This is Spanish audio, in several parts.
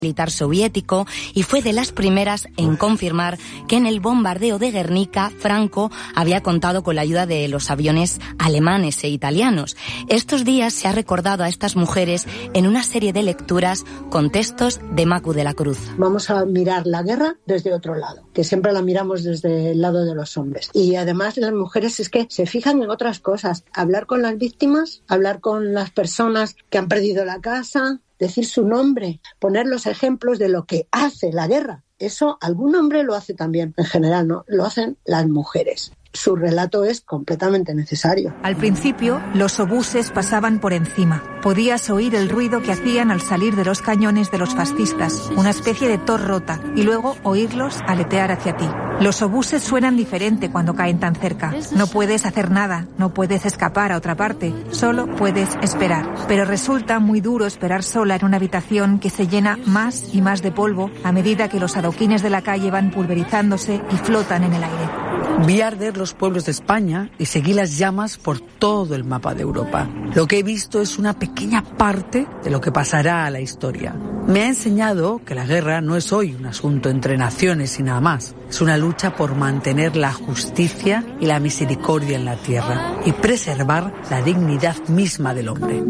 militar soviético y fue de las primeras en confirmar que en el bombardeo de Guernica Franco había contado con la ayuda de los aviones alemanes e italianos. Estos días se ha recordado a estas mujeres en una serie de lecturas con textos de Macu de la Cruz. Vamos a mirar la guerra desde otro lado, que siempre la miramos desde el lado de los hombres. Y además las mujeres es que se fijan en otras cosas, hablar con las víctimas, hablar con las personas que han perdido la casa, decir su nombre, poner los ejemplos de lo que hace la guerra. Eso algún hombre lo hace también, en general no, lo hacen las mujeres. Su relato es completamente necesario. Al principio, los obuses pasaban por encima. Podías oír el ruido que hacían al salir de los cañones de los fascistas, una especie de tos rota, y luego oírlos aletear hacia ti. Los obuses suenan diferente cuando caen tan cerca. No puedes hacer nada, no puedes escapar a otra parte, solo puedes esperar. Pero resulta muy duro esperar sola en una habitación que se llena más y más de polvo a medida que los adoquines de la calle van pulverizándose y flotan en el aire. Vi arder los pueblos de España y seguí las llamas por todo el mapa de Europa. Lo que he visto es una pequeña parte de lo que pasará a la historia. Me ha enseñado que la guerra no es hoy un asunto entre naciones y nada más. Es una lucha por mantener la justicia y la misericordia en la tierra y preservar la dignidad misma del hombre.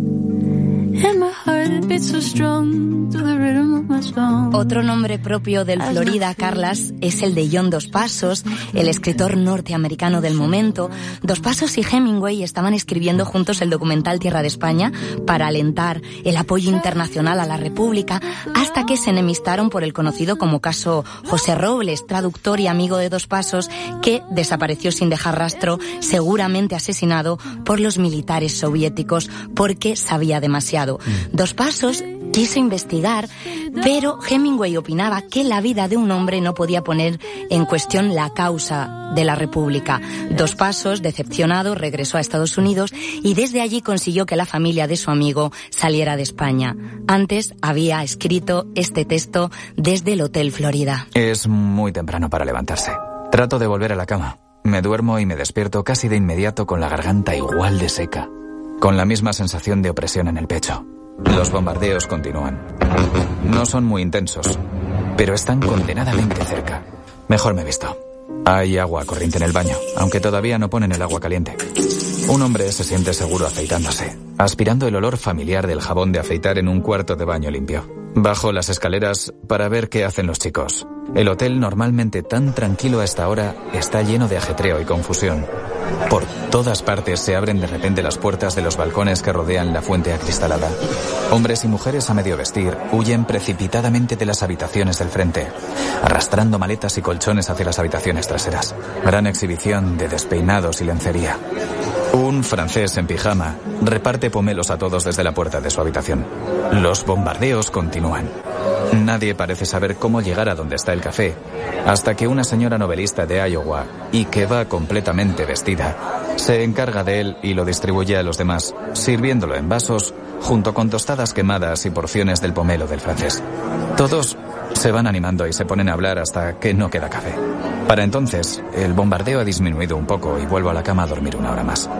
Otro nombre propio del Florida, Carlas, es el de John Dos Passos, el escritor norteamericano del momento. Dos Passos y Hemingway estaban escribiendo juntos el documental Tierra de España para alentar el apoyo internacional a la República, hasta que se enemistaron por el conocido como caso José Robles, traductor y amigo de Dos Passos, que desapareció sin dejar rastro, seguramente asesinado por los militares soviéticos porque sabía demasiado. Dos Passos quiso investigar, pero Hemingway opinaba que la vida de un hombre no podía poner en cuestión la causa de la República. Dos Passos, decepcionado, regresó a Estados Unidos y desde allí consiguió que la familia de su amigo saliera de España. Antes había escrito este texto desde el Hotel Florida. Es muy temprano para levantarse. Trato de volver a la cama. Me duermo y me despierto casi de inmediato con la garganta igual de seca, con la misma sensación de opresión en el pecho. Los bombardeos continúan. No son muy intensos, pero están condenadamente cerca. Mejor me visto. Hay agua corriente en el baño, aunque todavía no ponen el agua caliente. Un hombre se siente seguro afeitándose, aspirando el olor familiar del jabón de afeitar en un cuarto de baño limpio. Bajo las escaleras para ver qué hacen los chicos. El hotel, normalmente tan tranquilo a esta hora, está lleno de ajetreo y confusión. Por todas partes se abren de repente las puertas de los balcones que rodean la fuente acristalada. Hombres y mujeres a medio vestir huyen precipitadamente de las habitaciones del frente, arrastrando maletas y colchones hacia las habitaciones traseras. Gran exhibición de despeinados y lencería. Un francés en pijama reparte pomelos a todos desde la puerta de su habitación. Los bombardeos continúan. Nadie parece saber cómo llegar a donde está el café, hasta que una señora novelista de Iowa, y que va completamente vestida, se encarga de él y lo distribuye a los demás, sirviéndolo en vasos, junto con tostadas quemadas y porciones del pomelo del francés. Todos se van animando y se ponen a hablar hasta que no queda café. Para entonces, el bombardeo ha disminuido un poco y vuelvo a la cama a dormir una hora más.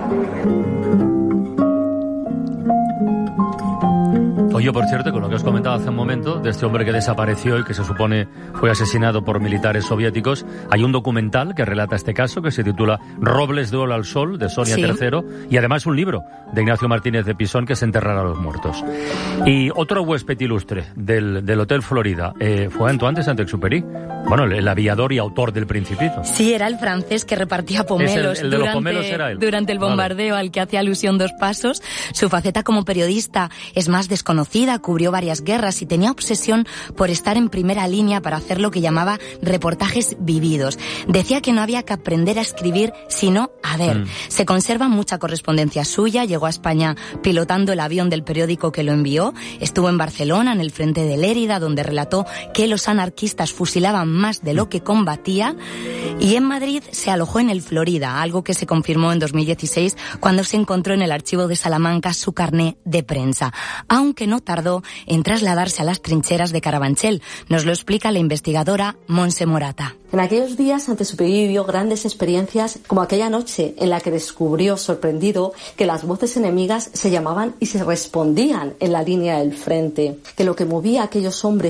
Oye, por cierto, con lo que os comentaba hace un momento, de este hombre que desapareció y que se supone fue asesinado por militares soviéticos, hay un documental que relata este caso que se titula Robles de Ola al Sol, de Sonia III, y además un libro de Ignacio Martínez de Pisón, que es Enterrar a los muertos. Y otro huésped ilustre del Hotel Florida fue Antoine de Saint-Exupéry, bueno, el aviador y autor del Principito. Sí, era el francés que repartía pomelos, el de los pomelos era él. Durante el bombardeo al que hacía alusión Dos Passos. Su faceta como periodista es más desconocida, cubrió varias guerras y tenía obsesión por estar en primera línea para hacer lo que llamaba reportajes vividos. Decía que no había que aprender a escribir, sino a ver. Se conserva mucha correspondencia suya, llegó a España pilotando el avión del periódico que lo envió, estuvo en Barcelona, en el frente de Lérida, donde relató que los anarquistas fusilaban más de lo que combatía, y en Madrid se alojó en el Florida, algo que se confirmó en 2016 cuando se encontró en el archivo de Salamanca su carné de prensa. Aunque no no tardó en trasladarse a las trincheras de Carabanchel. Nos lo explica la investigadora Montse Morata. En aquellos días Antezupé vivió grandes experiencias, como aquella noche en la que descubrió, sorprendido, que las voces enemigas se llamaban y se respondían en la línea del frente, que lo que movía a aquellos hombres